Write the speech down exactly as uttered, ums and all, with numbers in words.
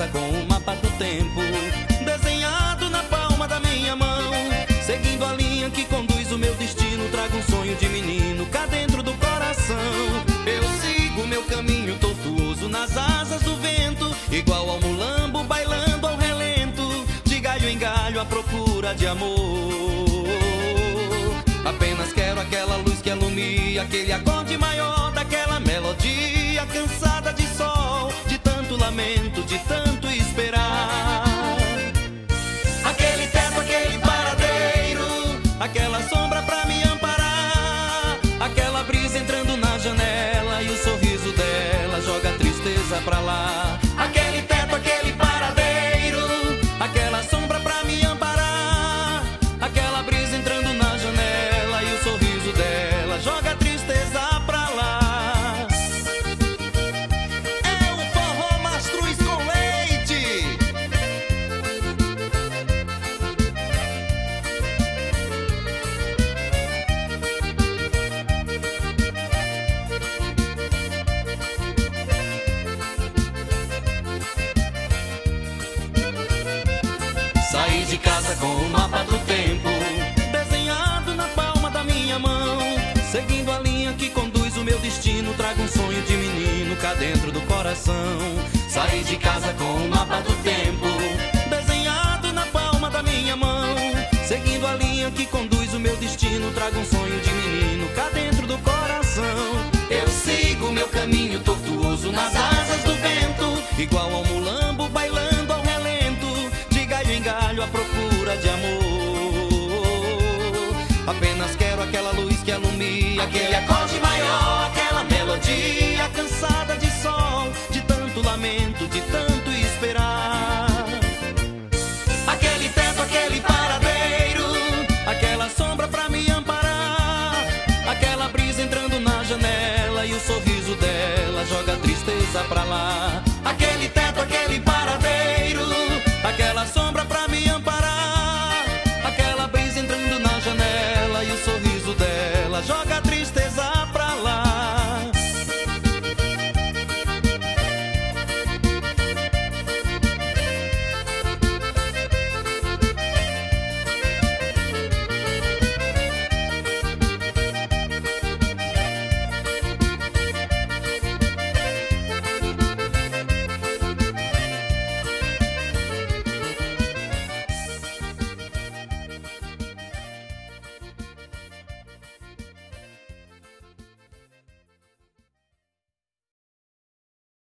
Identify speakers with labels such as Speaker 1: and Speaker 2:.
Speaker 1: casa com o mapa do tempo desenhado na palma da minha mão. Seguindo a linha que conduz o meu destino, trago um sonho de menino cá dentro do coração. Eu sigo meu caminho tortuoso nas asas do vento, igual ao mulambo bailando ao relento, de galho em galho à procura de amor. Apenas quero aquela luz que alumia, aquele acorde maior daquela melodia, cansada de sol, de tanto lamento, de tanto esperar. Aquele teto, aquele paradeiro, aquela sombra pra me amparar, aquela brisa entrando na janela e o sorriso dela joga a tristeza pra lá. Aquele teto, aquele paradeiro, aquela sombra pra me amparar, aquela brisa entrando na janela e o sorriso dela joga a tristeza pra lá. É o forró Mastruz com leite. Saí de casa com o mapa do tempo desenhado na palma da minha mão. Seguindo a linha que conduz o meu destino, trago um sonho de menino cá dentro do coração. Saí de casa com o mapa do tempo desenhado na palma da minha mão. Seguindo a linha que conduz o meu destino, trago um sonho de menino cá dentro do coração. Eu sigo meu caminho tortuoso nas asas do vento, igual ao mulambo bailando ao relento, de galho em galho à procura de amor. Apenas quero aquela luz que alumia, aquele acorde maior, aquela melodia, cansada de sol, de tanto lamento, de tanto esperar. Aquele teto, aquele paradeiro, aquela sombra pra me amparar, aquela brisa entrando na janela e o sorriso dela joga a tristeza pra lá. Aquele teto, aquele